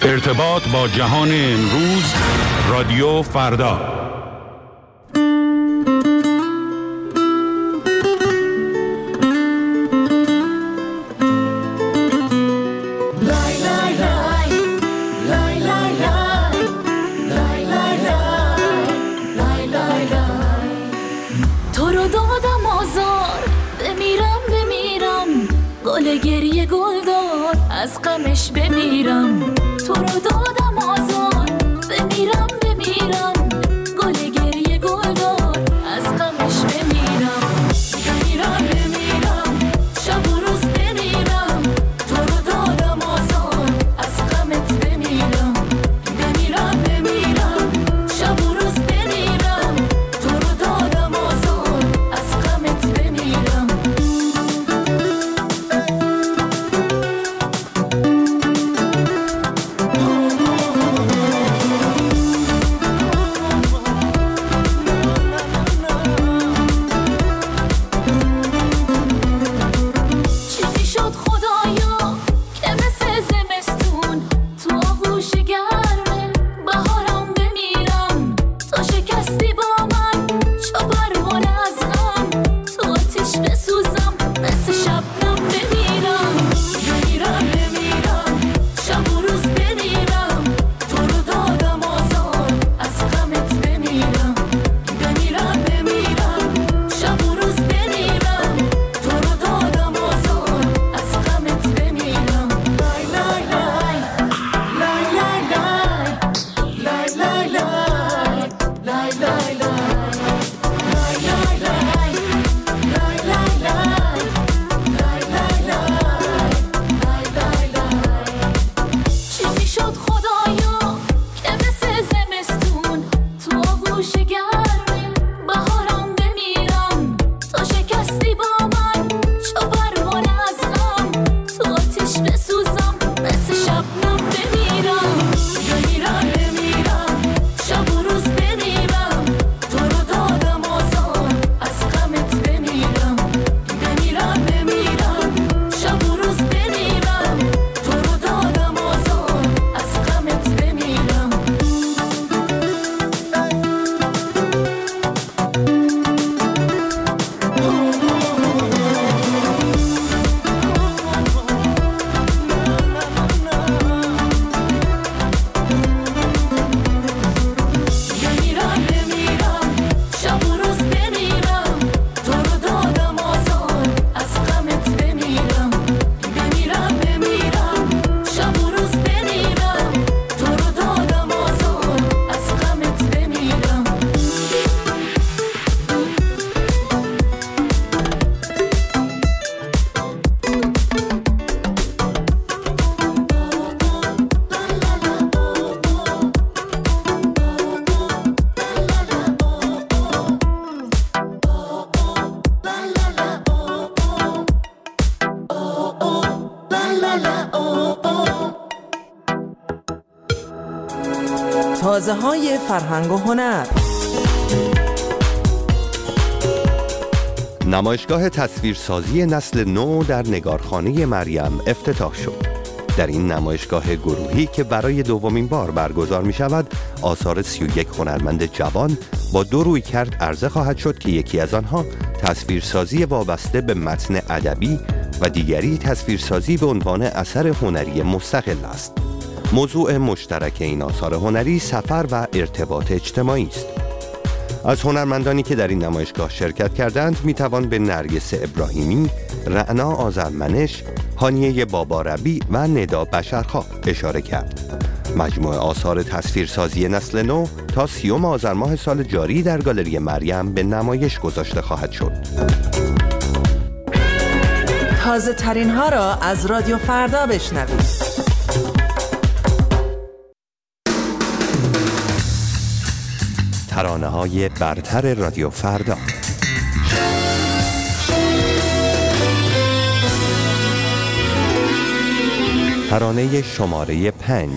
ارتباط با جهان امروز، رادیو فردا. تو رو دادم آزار، بمیرم گل گریه گل داد، از غمش بمیرم. تو رو دادم آزار، بمیرم گل گریه گل داد، از غمش بمیرم. بمیرم شب و روز بمیرم. تو رو دادم آزار، از غمت بمیرم. بمیرم شب و روز بمیرم. تو رو دادم آزار، از غمت بمیرم. تازه‌های فرهنگ و هنر. نمایشگاه تصویرسازی نسل نو در نگارخانه مریم افتتاح شد. در این نمایشگاه گروهی که برای دومین بار برگزار می شود، آثار 31 هنرمند جوان با 2 رویکرد عرضه خواهد شد که یکی از آنها تصویرسازی وابسته به متن ادبی و دیگری تصویرسازی به عنوان اثر هنری مستقل است. موضوع مشترک این آثار هنری سفر و ارتباط اجتماعی است. از هنرمندانی که در این نمایشگاه شرکت کردند میتوان به نرگس ابراهیمی، رعنا آذرمنش، هانیه باباربی و ندا بشرخواه اشاره کرد. مجموعه آثار تصویرسازی نسل نو تا 30 آذر ماه سال جاری در گالری مریم به نمایش گذاشته خواهد شد. تازه ترین ها را از رادیو فردا بشنوید. ترانه‌های برتر رادیو فردا. ترانه شماره 5.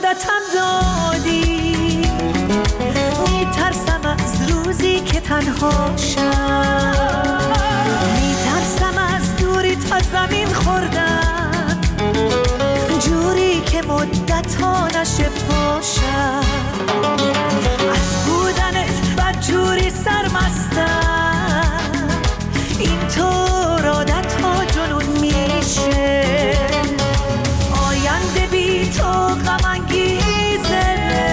عادتم دادی، میترسم از روزی که تنها شم، میترسم از دوری تا زمین خوردن، جوری که مدت‌ها نشه پاشم، از بودنت بدجوری سرمستم، اینطور عادت‌ها جنون میشه، آینده بی تو غم انگیزه،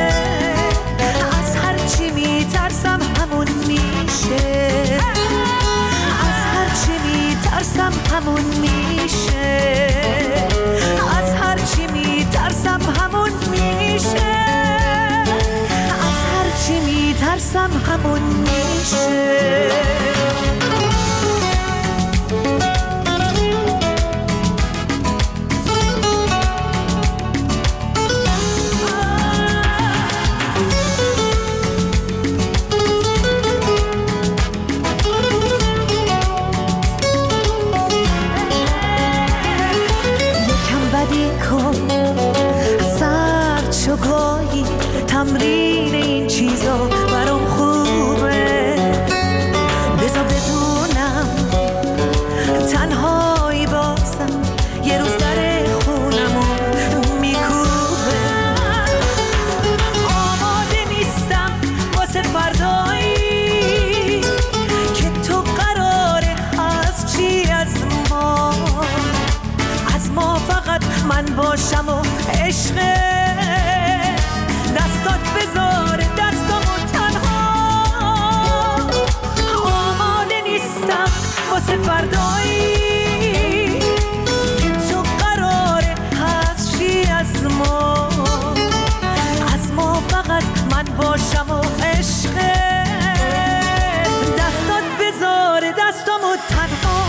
از هرچی میترسم همون میشه، از هرچی میترسم همون میشه، از هرچی میترسم همون میشه، از هرچی میترسم همون میشه. تمرین این چیزا برام خوبه، بذار بدونم تنهایی بازم یه روز در خونمو میکوبه، آماده نیستم واسه فردایی که تو قراره از چی از ما فقط من باشم و عشقه، دستات بذاره دستامو تنها، آماده نیستم واسه فردایی که تو قراره هست چی از ما فقط من باشم و عشقه، دستات بذاره دستامو تنها.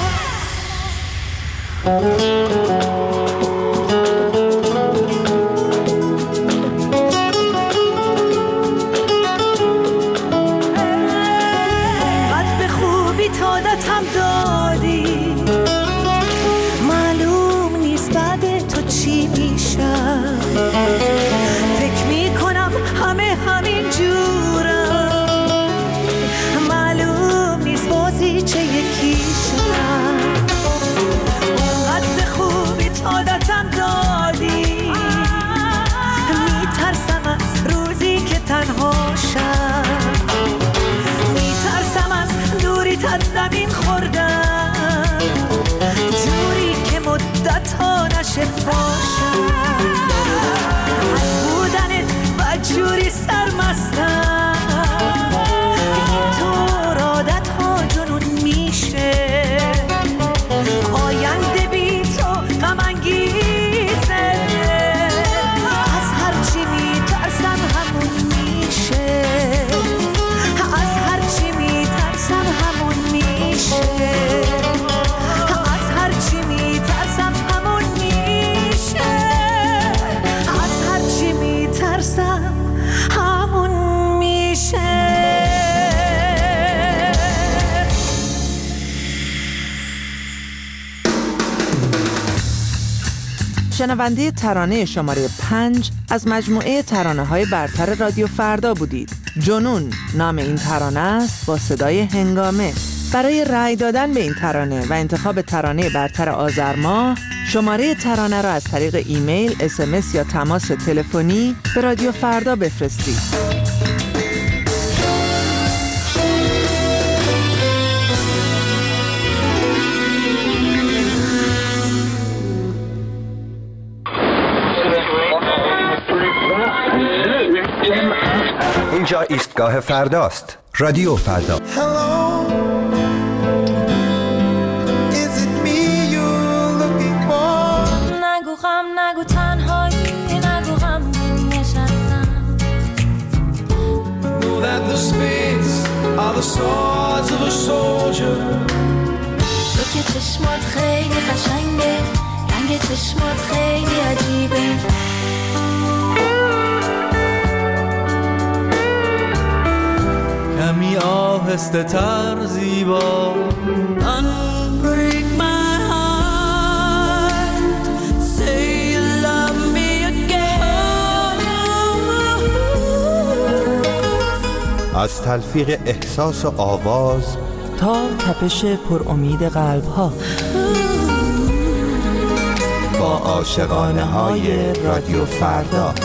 عادتم دادی، معلوم نیست بعد تو چی میشم، فکر میکنم همه همین جورم، معلوم نیست بازی چه یکیشم، اونقدر خوبی عادتم دادی، میترسم از روزی که تنها شم، میترسم از دوری تا زمین خوردم، جوری که مدت‌ها نشه باشم، از بودنت بدجوری سرمستم، اینطور عادت‌ها جنون میشه، آینده بی تو غم انگیزه، از هرچی میترسم همون میشه، از هرچی میترسم همون میشه، از هرچی میترسم همون میشه، از هرچی میترسم همون میشه. شنونده ترانه شماره 5 از مجموعه ترانه‌های برتر رادیو فردا بودید. جنون نام این ترانه است با صدای هنگامه. برای رأی دادن به این ترانه و انتخاب ترانه برتر آذر ماه، شماره ترانه را از طریق ایمیل، SMS یا تماس تلفنی به رادیو فردا بفرستید. اینجا ایستگاه فرداست. رادیو فردا. نگو غم، نگو تنهایی، نگو غم نشستم. تو که چشمات خیلی قشنگه، رنگ چشمات خیلی عجیبه. کمی آهسته تر زیبا. Unbreak my heart, say you love me again. از تلفیق احساس و آواز تا تپش پر امید قلب ها، با عاشقانه های رادیو فردا.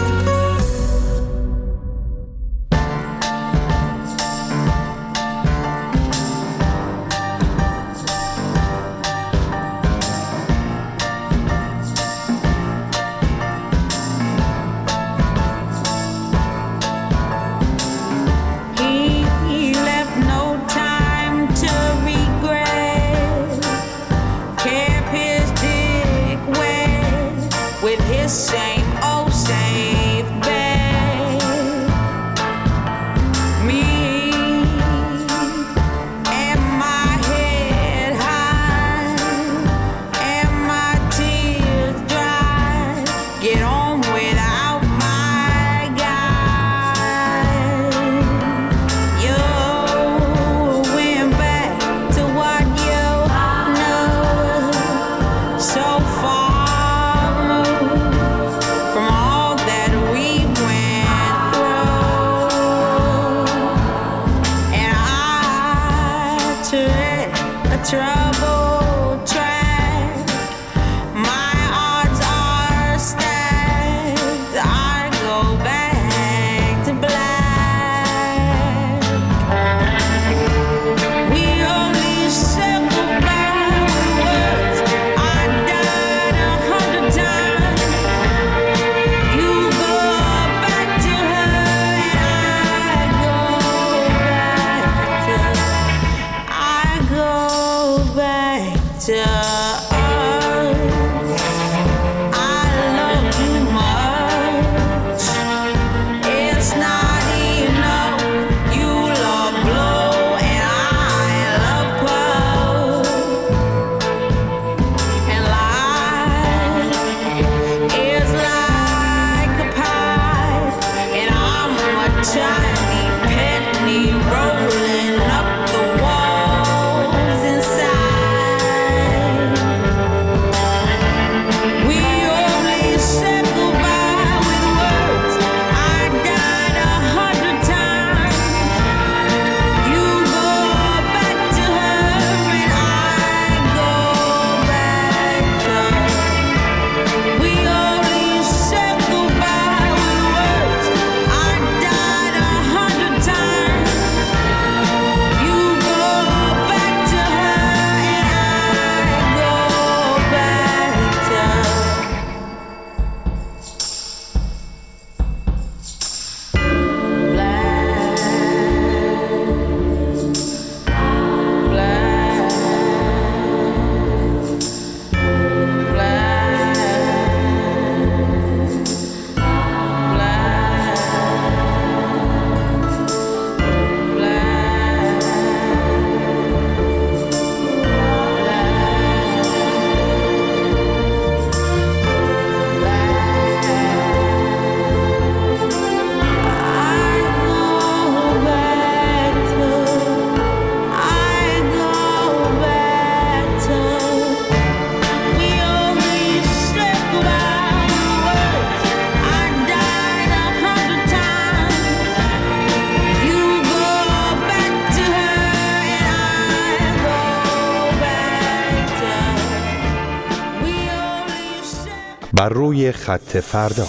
بر روی خط فردا.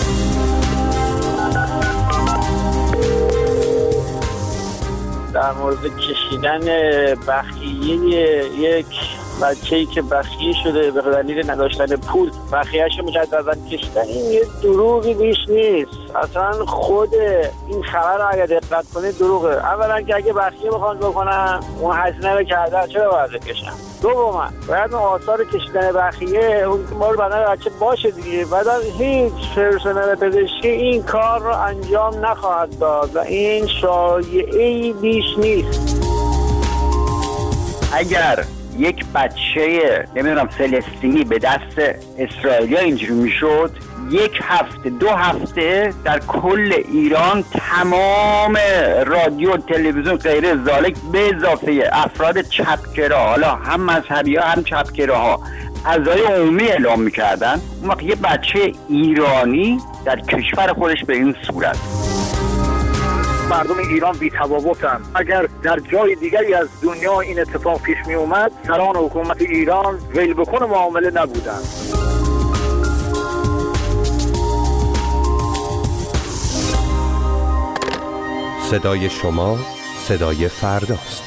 در مورد کشیدن بخیه یک بچه‌ای که بخیه شده به دلیل نداشتن پول، بخیه‌اش مجددا کشیدن، این یه دروغی بیش نیست. اصلا خود این خبر رو اگه دقت کنید دروغه. اولا که اگه بخیه بخوان بکنن اون هزینه رو کردن، چرا باید بکشن؟ دوما باید اون آثار کشیدن بخیه اون مال بدن بچه باشه دیگه. بعدا هیچ پرسنل پزشکی این کار رو انجام نخواهد داد و این شایعه‌ای بیش نیست. اگر یک بچه نمیدونم فلسطینی به دست اسرائیلیا اینجوری میشد، یک هفته 2 هفته در کل ایران تمام رادیو تلویزیون غیر ذالک به اضافه افراد چپگرا، حالا هم مذهبی ها هم چپگرا ها، اعضای عمومی اعلام میکردن. اون وقت یه بچه ایرانی در کشور خودش به این صورت. مردم ایران بی‌تفاوتن. اگر در جای دیگری از دنیا این اتفاق پیش می اومد، سران حکومت ایران ویل بکن معامله نبودن. صدای شما صدای فرداست.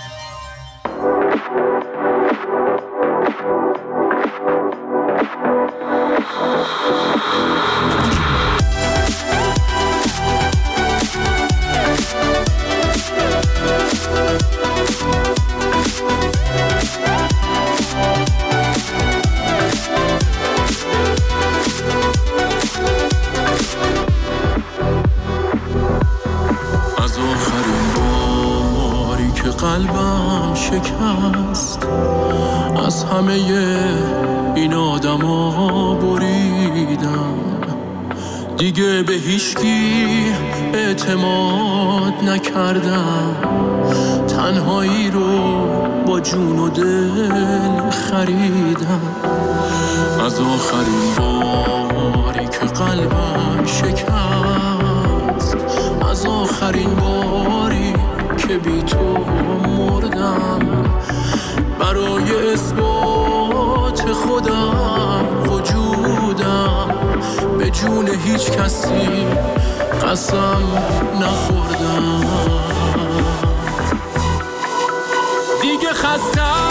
قلبم شکست، از همه این آدما بریدم، دیگه به هیچکی اعتماد نکردم، تنهایی رو با جون و دل خریدم. از آخرین باری که قلبم شکست، از آخرین باری که بی تو مردم، برای اثبات خودم وجودم به جون هیچ کسی قسم نخوردم. دیگه خستم،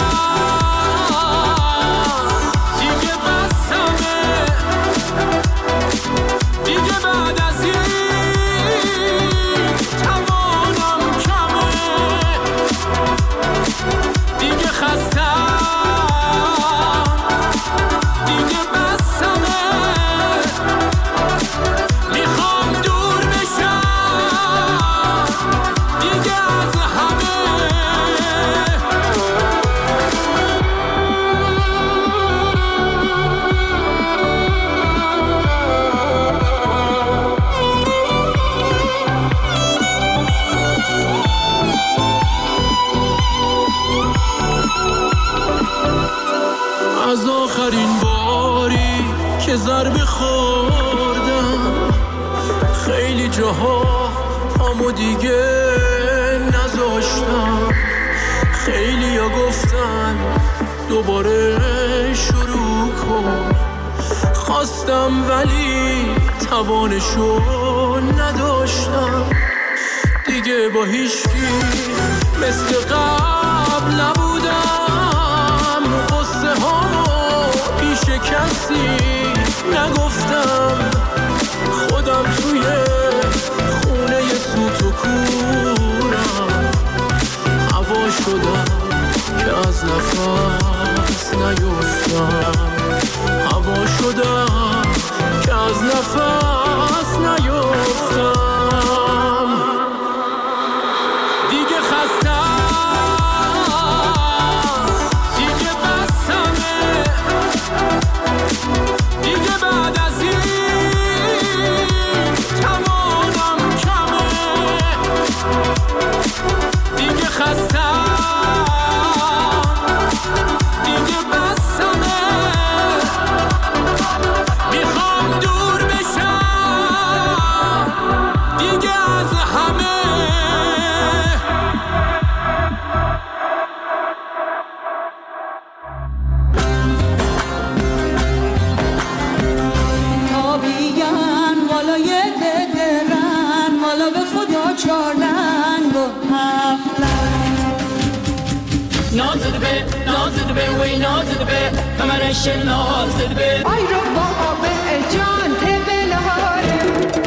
دیگه بسمه، دیگه بعد از این دیگه خستم، دیگه بسمه، میخوام دور بشم دیگه از همه. از آخرین باری که ضربه خوردم، خیلی جاها پامو دیگه نذاشتم، خیلی ها گفتن دوباره شروع کن، خواستم ولی توانشو نداشتم، دیگه با هیچکی مثل قبل نبودم، قصه هامو پیش کسی نگفتم، خودم توی خونه سوت و کورم، هوا شدم که از نفس نیفتم، هوا شدم که از نفس نیفتم. دیگه خستم، دیگه بسمه، دیگه بعد از این توانم کمه، دیگه خستم، دیگه بسمه، میخوام دور بشم دیگه از همه. نازد به وی نازد به کمرش نازد به ای رو بابا جان تبلهاره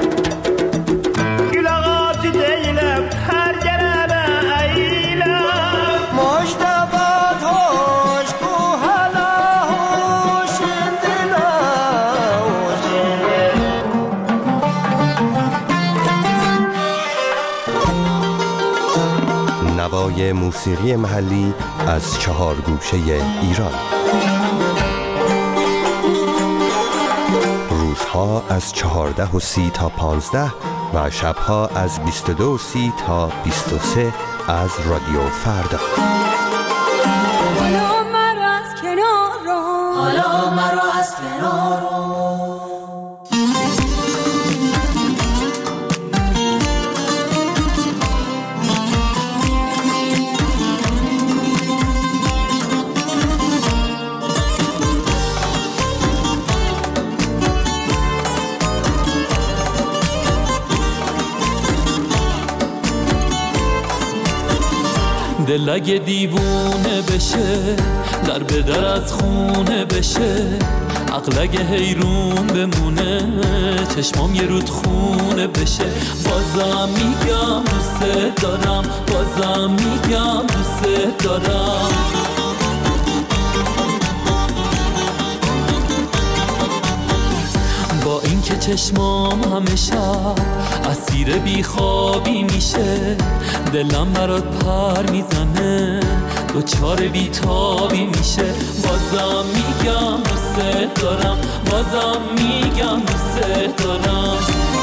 گلاغات دیلم هر جربه ایلم مجدبات هوش کو حالا هوش دلا نوای موسیقی محلی از 4 گوشه ایران. روزها از 14:30 تا 15 و شبها از 22:30 تا 23 از رادیو فردا. حالا مرا از کنار رو، حالا مرا از کنار رو. دل اگه دیوونه بشه در به در از خونه بشه، عقل اگه حیرون بمونه چشمام یه رود خونه بشه. بازم میگم دوست دارم، بازم میگم دوست دارم. با این که چشمام همه شب اسیر بیخوابی میشه، دلم برات پر میزنه دوچار بیتابی میشه. بازم میگم دوست دارم، بازم میگم دوست دارم.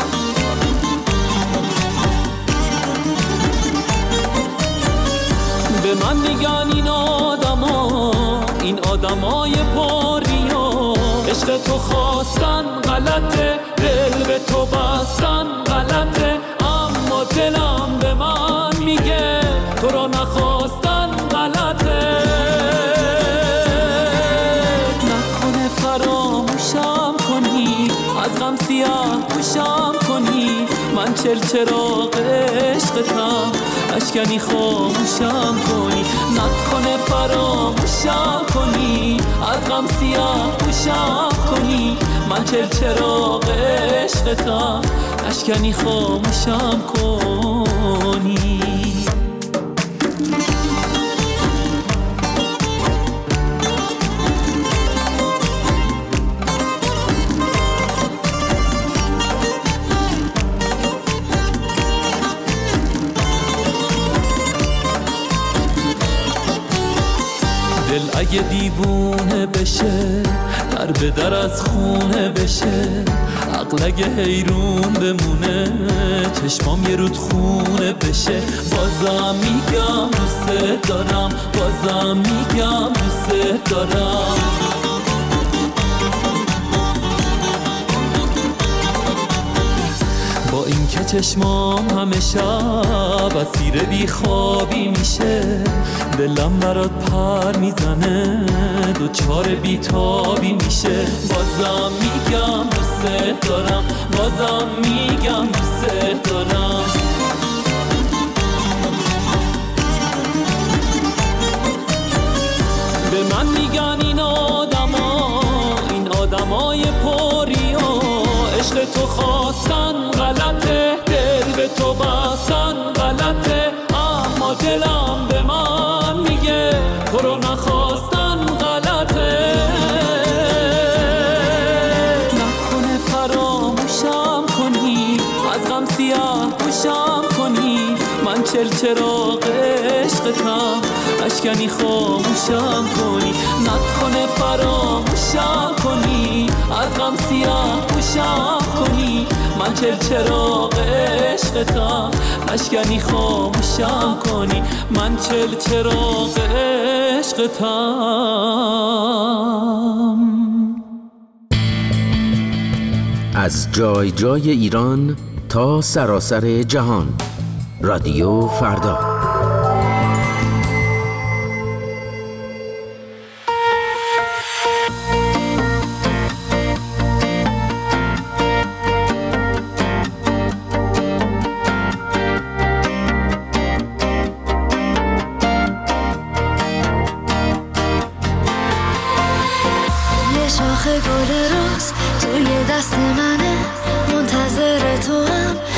به من میگن این آدمای پریا، عشق تو خواستن غلطه، دل به تو بستن غلطه، اما دلم به من میگه تو رو نخواستن غلطه. نکنه فراموشم کنی، از غم سیاه پوشم کنی، من چراغ عشقتم اشکنی خاموشم کنی. نکنه فراموشم کنی، از غم سیاه پوشم کنی، من چراغ عشقتم اشکنی خاموشم کنی. دل اگه دیوونه بشه در به در از خونه بشه، عقل اگه حیرون بمونه چشمام یه رود خونه بشه. بازم میگم دوست دارم، بازم میگم دوست دارم. با این که چشمام همه شب اسیر بیخوابی میشه، دلم برات پر میزنه دوچار بیتابی میشه. بازم میگم دوست دارم، بازم میگم دوست دارم. به من میگن این آدمای پریا، عشق تو خواستن غلطه، دل به تو بستن غلطه، اما دلم به من میگه تو رو نخواستن غلطه. نکنه فراموشم کنی، از غم سیاه پوشم کنی، من چراغ عشقتم اشکنی خاموشم کنی. نکنه فراموشم کنی، از غم سیاه پوشم کنی، من چراغ عشقتم اشکنی خاموشم کنی، من چراغ عشقتم. از جای جای ایران تا سراسر جهان، رادیو فردا. شاخه گل روز توی دست منه، منتظر تو هم